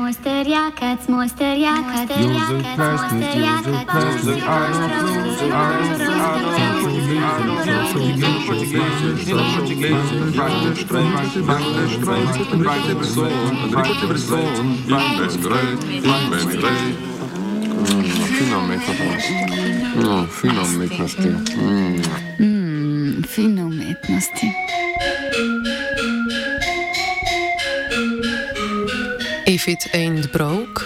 Fino umetnosti. Fino umetnosti. If it ain't broke.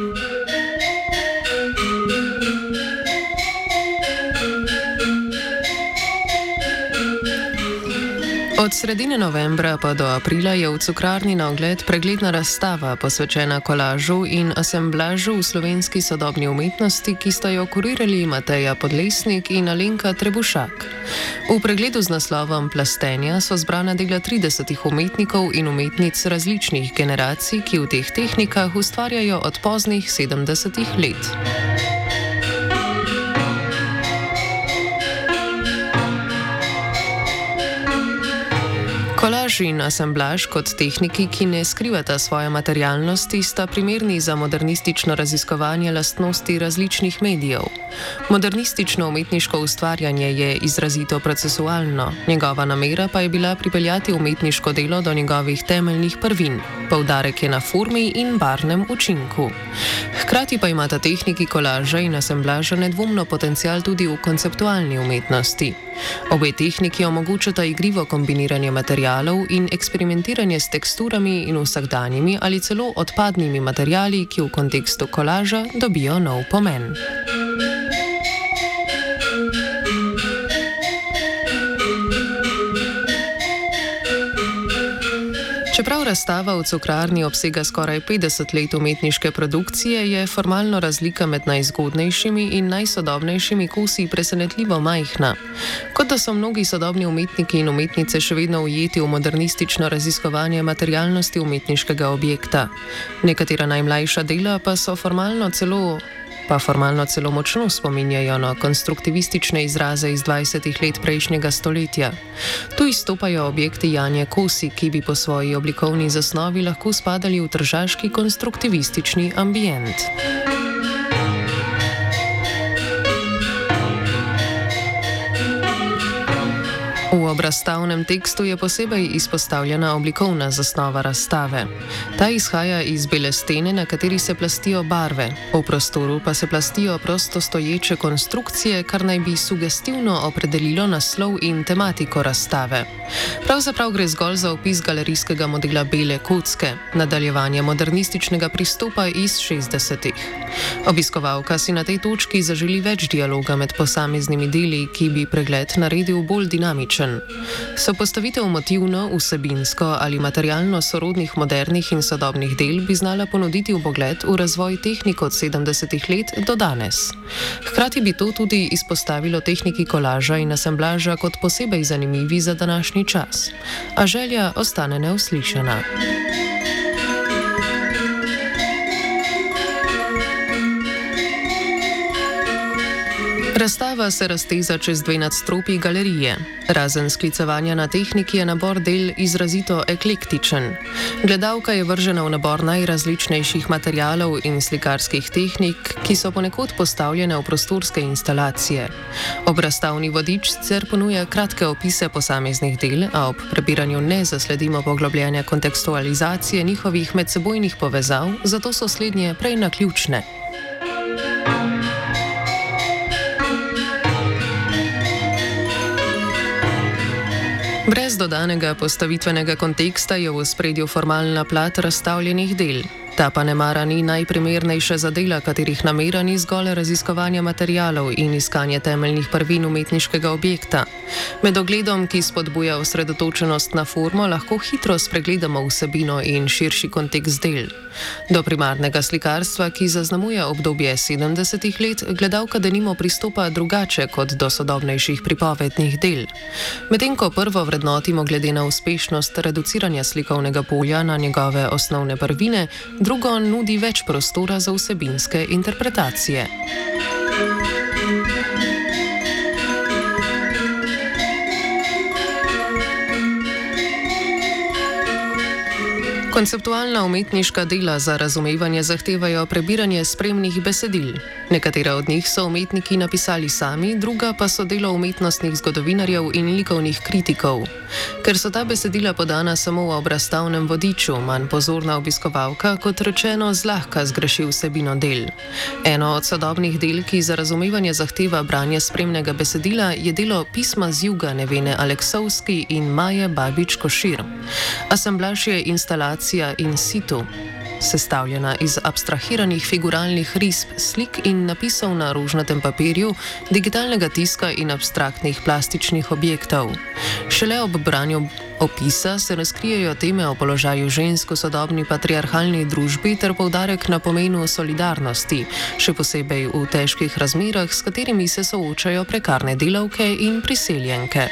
Od sredine novembra pa do aprila je v Cukrarni na ogled pregledna razstava posvečena kolažu in asemblažu v slovenski sodobni umetnosti, ki sta jo kurirali Mateja Podlesnik in Alenka Trebušak. V pregledu z naslovom Plastenja so zbrana dela 30 umetnikov in umetnic različnih generacij, ki v teh tehnikah ustvarjajo od poznih 70 let. Kolaž in asemblaž kot tehniki, ki ne skrivata svoje materialnosti, sta primerni za modernistično raziskovanje lastnosti različnih medijev. Modernistično umetniško ustvarjanje je izrazito procesualno, njegova namera pa je bila pripeljati umetniško delo do njegovih temeljnih prvin. Poudarek je na formi in barvnem učinku. Hkrati pa imata tehniki kolaža in asemblaža nedvomno potencial tudi v konceptualni umetnosti. Obe tehniki omogočata igrivo kombiniranje materialov in eksperimentiranje s teksturami in vsakdanjimi ali celo odpadnimi materiali, ki v kontekstu kolaža dobijo nov pomen. Čeprav razstava v Cukrarni obsega skoraj 50 let umetniške produkcije, je formalno razlika med najzgodnejšimi in najsodobnejšimi kosi presenetljivo majhna. Kot da so mnogi sodobni umetniki in umetnice še vedno ujeti v modernistično raziskovanje materialnosti umetniškega objekta. Nekatera najmlajša dela pa formalno celo močno spominjajo na konstruktivistične izraze iz 20 let prejšnjega stoletja. Tu izstopajo objekti Janje Kosi, ki bi po svoji oblikovni zasnovi lahko spadali v tržaški konstruktivistični ambient. V obrazstavnem tekstu je posebej izpostavljena oblikovna zasnova razstave. Ta izhaja iz bele stene, na kateri se plastijo barve, v prostoru pa se plastijo prosto stoječe konstrukcije, kar naj bi sugestivno opredelilo naslov in tematiko razstave. Pravzaprav gre zgolj za opis galerijskega modela bele kocke, nadaljevanje modernističnega pristopa iz 60-ih. Obiskovalka si na tej točki zaželi več dialoga med posameznimi deli, ki bi pregled naredil bolj dinamičen. Sopostavitev motivno, vsebinsko ali materialno sorodnih modernih in sodobnih del bi znala ponuditi vpogled v razvoj tehnik od 70 let do danes. Hkrati bi to tudi izpostavilo tehniki kolaža in asemblaža kot posebej zanimivi za današnji čas. A želja ostane neuslišana. Razstava se razteza čez 2 nadstropji galerije. Razen sklicevanja na tehniki je nabor del izrazito eklektičen. Gledalka je vržena v nabor najrazličnejših materialov in slikarskih tehnik, ki so ponekod postavljene v prostorske instalacije. Obrazstavni vodič sicer ponuja kratke opise posameznih del, a ob prebiranju ne zasledimo poglobljene kontekstualizacije njihovih medsebojnih povezav, zato so slednje prej naključne. Brez dodanega postavitvenega konteksta je v ospredju formalna plat razstavljenih del. Ta pa nemara ni najprimernejša za dela, katerih namera ni zgolj raziskovanje materialov in iskanje temeljnih prvin umetniškega objekta. Med ogledom, ki spodbuja osredotočenost na formo, lahko hitro spregledamo vsebino in širši kontekst del. Do primarnega slikarstva, ki zaznamuje obdobje 70 let, gledalka denimo pristopa drugače kot do sodobnejših pripovednih del. Medtem ko prvo vrednotimo glede na uspešnost reduciranja slikovnega polja na njegove osnovne prvine, drugo nudi več prostora za vsebinske interpretacije. Konceptualna umetniška dela za razumevanje zahtevajo prebiranje spremnih besedil. Nekatera od njih so umetniki napisali sami, druga pa so delo umetnostnih zgodovinarjev in likovnih kritikov. Ker so ta besedila podana samo v obrazstavnem vodiču, manj pozorna obiskovalka, kot rečeno, zlahka zgreši vsebino del. Eno od sodobnih del, ki za razumevanje zahteva branje spremnega besedila, je delo Pisma z juga Nevene Aleksovski in Maje Babič-Košir. Asemblaž je instalacija in situ, sestavljena iz abstrahiranih figuralnih risb, slik in napisov na rožnatem papirju, digitalnega tiska in abstraktnih plastičnih objektov. Šele ob branju opisa se razkrijejo teme o položaju žensk v sodobni patriarhalni družbi ter poudarek na pomenu solidarnosti, še posebej v težkih razmerah, s katerimi se soočajo prekarne delavke in priseljenke.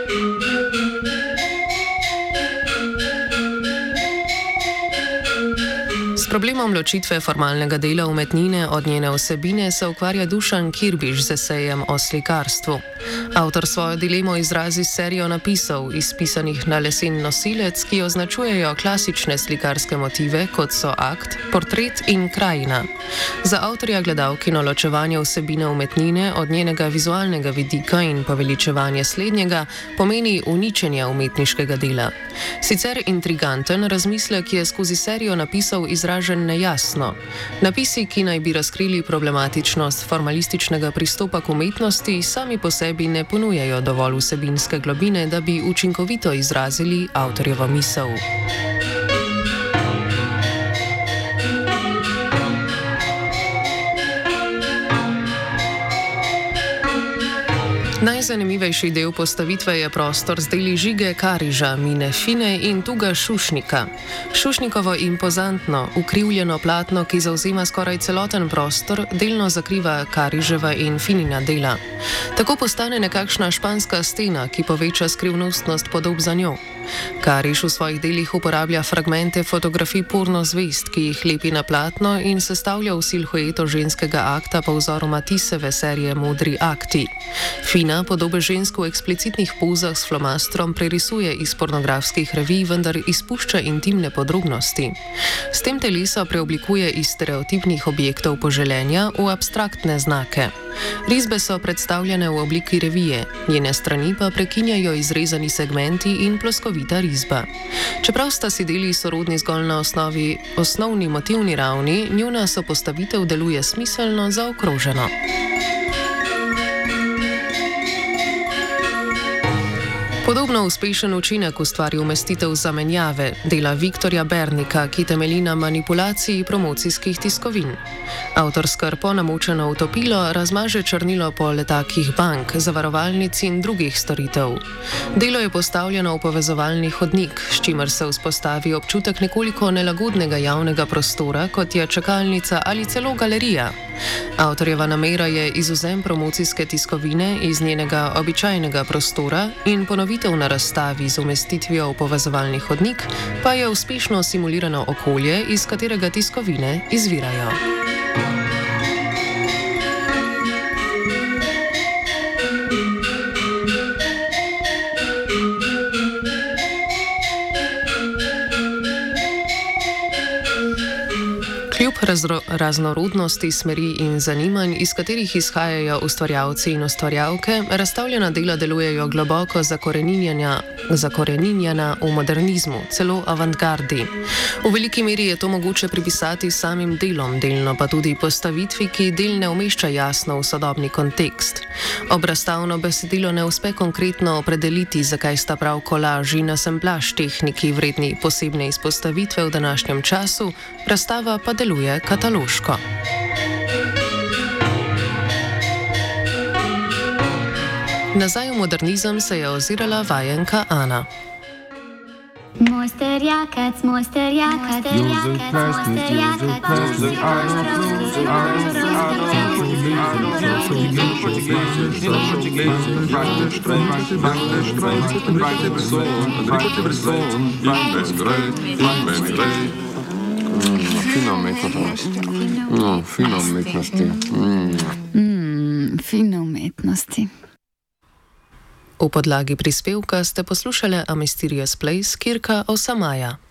S problemom ločitve formalnega dela umetnine od njene vsebine se ukvarja Dušan Kirbiš z esejem o slikarstvu. Avtor svojo dilemo izrazi s serijo napisov, izpisanih na lesen nosilec, ki označujejo klasične slikarske motive, kot so akt, portret in krajina. Za avtorja gledalkino ločevanje vsebine umetnine od njenega vizualnega vidika in poveličevanje slednjega pomeni uničenje umetniškega dela. Sicer intriganten razmislek je skozi serijo napisov izražen nejasno. Napisi, ki naj bi razkrili problematičnost formalističnega pristopa k umetnosti, sami po sebi ne ponujajo dovolj vsebinske globine, da bi učinkovito izrazili avtorjevo misel. Najzanimivejši del postavitve je prostor z deli Žige Kariža, Mine Fine in Tuga Šušnika. Šušnikovo impozantno, ukrivljeno platno, ki zauzema skoraj celoten prostor, delno zakriva Kariževa in Finina dela. Tako postane nekakšna španska stena, ki poveča skrivnostnost podob za njo. Kariž v svojih delih uporablja fragmente fotografij porno zvezd, ki jih lepi na platno in sestavlja v silhueto ženskega akta po vzoru Matiseve serije Modri akti. Fina podobe žensk v eksplicitnih pozah s flomastrom prerisuje iz pornografskih revij, vendar izpušča intimne podrobnosti. S tem telesa preoblikuje iz stereotipnih objektov poželenja v abstraktne znake. Risbe so predstavljene v obliki revije, njene strani pa prekinjajo izrezani segmenti in ploskovita risba. Čeprav sta si deli sorodni zgolj na osnovni motivni ravni, njuna sopostavitev deluje smiselno zaokroženo. Podobno uspešen učinek ustvari umestitev zamenjave, dela Viktorja Bernika, ki temelji na manipulaciji promocijskih tiskovin. Avtor s krpo namočeno v topilo razmaže črnilo po letakih bank, zavarovalnic in drugih storitev. Delo je postavljeno v povezovalni hodnik, s čimer se vzpostavi občutek nekoliko nelagodnega javnega prostora, kot je čakalnica ali celo galerija. Avtorjeva namera je izvzem promocijske tiskovine iz njenega običajnega prostora in ponovitev na razstavi z umestitvijo v povezovalni hodnik, pa je uspešno simulirano okolje, iz katerega tiskovine izvirajo. Kljub raznorodnosti smeri in zanimanj, iz katerih izhajajo ustvarjalci in ustvarjalke, razstavljena dela delujejo globoko zakoreninjena v modernizmu, celo avantgardi. V veliki meri je to mogoče pripisati samim delom, delno pa tudi postavitvi, ki del ne umešča jasno v sodobni kontekst. Obrazstavno besedilo ne uspe konkretno opredeliti, zakaj sta prav kolaž in asemblaž tehniki vredni posebne izpostavitve v današnjem času, razstava pa deluje kataloško. Nazaj v modernizem se je ozirala vajenka Ana. Mojster jakac, mojster jakac, mojster Fino umetnosti. Fino umetnosti. V podlagi prispevka ste poslušali Mysterious Place Kirka Osamaja.